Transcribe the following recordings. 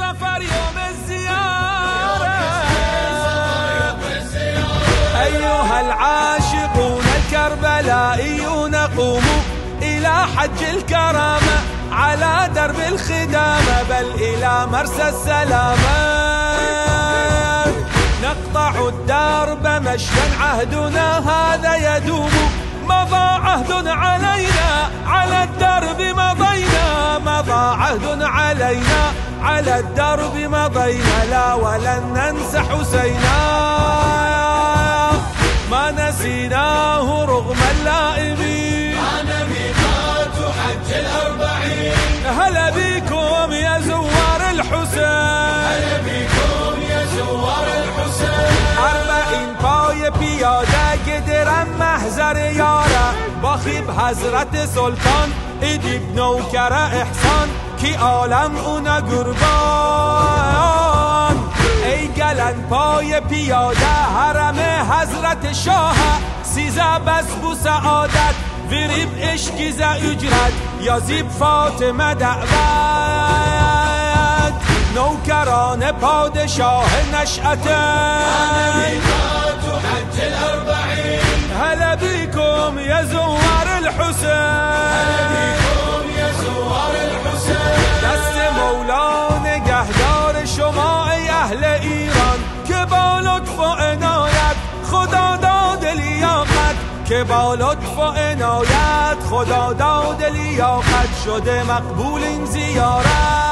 صفر يوم الزيارة. أيها العاشقون الكربلائيون قوموا إلى حج الكرامة على درب الخدامة بل إلى مرسى السلامة. نقطع الدرب مشيا عهدنا هذا يدوم، مضى عهد علينا على الدرب مضينا، مضى عهد علينا على الدرب مضينا، لا ولن ننسى حسينا ما نسيناه رغم اللائمين. أنا ميقات حج الأربعين، هلا بكم يا زوار الحسين، هلا بكم يا زوار الحسين. 40 پای پیاده گدرم محضر یاره، باخیب حضرت سلطان ایدیب نوکر احسان کی عالم اونا قربان. ای گلن پای پیاده حرم حضرت شاه، 13 بس بو سعادت وریب عشقی ز اجرت یا زیب فاطمه دعوت. نوکران پادشاه نشأت، أنا ميقات حج الأربعين، هلا بكم يا زوار الحسين، هلا بكم يا زوار الحسين. دست مولا نگهدار شما ای اهل ایران که با لطف و عنایت خدا داد لیاقت، که با لطف و عنایت خدا داد لیاقت شده مقبول این زیارت.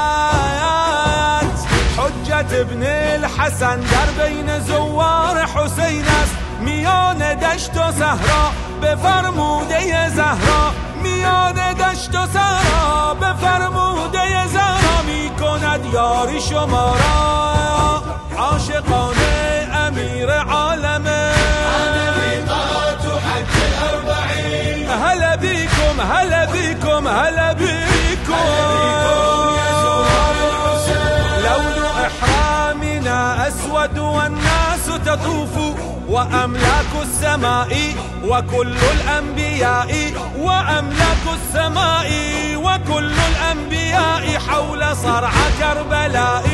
حجت ابن الحسن در بین زوار حسین است، میان دشت و صحرا به فرموده زهرا، میان دشت و صحرا به فرموده زهرا می کند یاری شما را عاشقان امیر عالمه. أنا ميقات حج الأربعين، هلا بكم هلا بكم هلا بكم يا زوار الحسين. لون إحرامنا أسود والناس تطوف، وأملاك السماء وكل الأنبياء، وأملاك السماء وكل الأنبياء حول صرع كربلاء،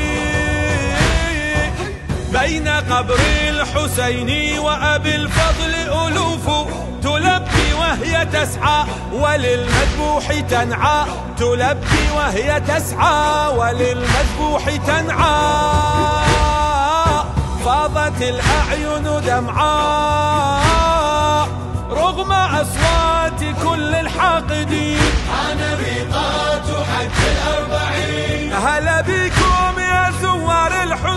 بين قبر الحسين وأبي الفضل ألوف تلبي وهي تسعى وللمذبوح تنعى، تلبي وهي تسعى وللمذبوح تنعى. فاضت الأعين دمعاء رغم أصوات كل الحاقدين. أنا ميقات حج الأربعين، هلا بكم يا زوار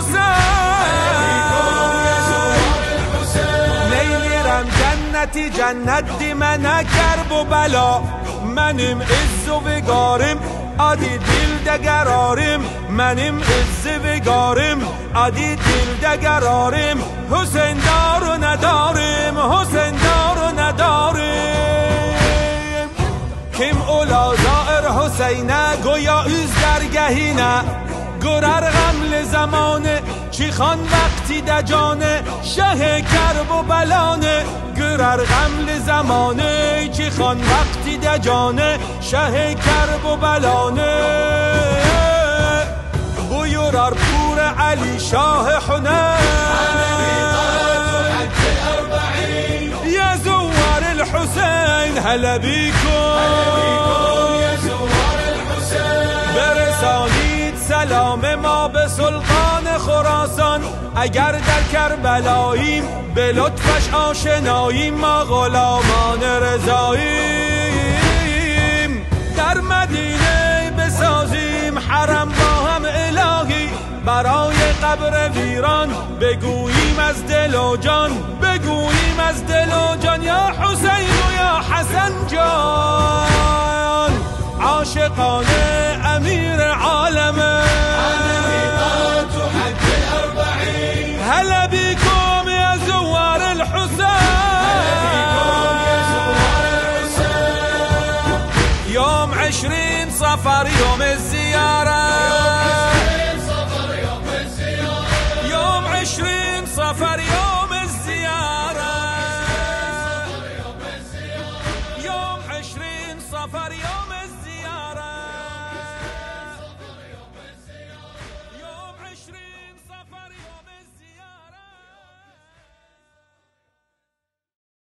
الحسين، نيرم جنتي جنت دي من کرب و بلا، منم عز و وگارم ادی دل دگرارم، منم عز وگارم ادی دل دگرارم، حسین دار و ندارم حسین دار و ندارم. کم اولا زائر حسینه گویا از درگهینه، گرر غمل زمانه چی خان وقتی دجانه، شه کرب و بلانه گرر غمل زمانه چی خان وقتی دجانه، شه کرب و بلانه. بویرار پور علی شاه حنین، أنا ميقات حج الأربعين، يا زوار الحسين هلا بكم يا زوار الحسين. برسانید سلام ما به سلطان خراسان، اگر در کربلاییم به لطفش آشناییم، ما غلامان رضاییم. در مدینه بسازیم حرم با هم الهی، برای قبر ویران بگوییم از دل و جان، بگوییم از دل و جان یا حسین و یا حسن جان. عاشقان امیر عالمه، أنا ميقات حج الأربعين، هلا بكم يا زوار الحسين. يوم 20 صفر يوم الزيارة، يوم 20 صفر يوم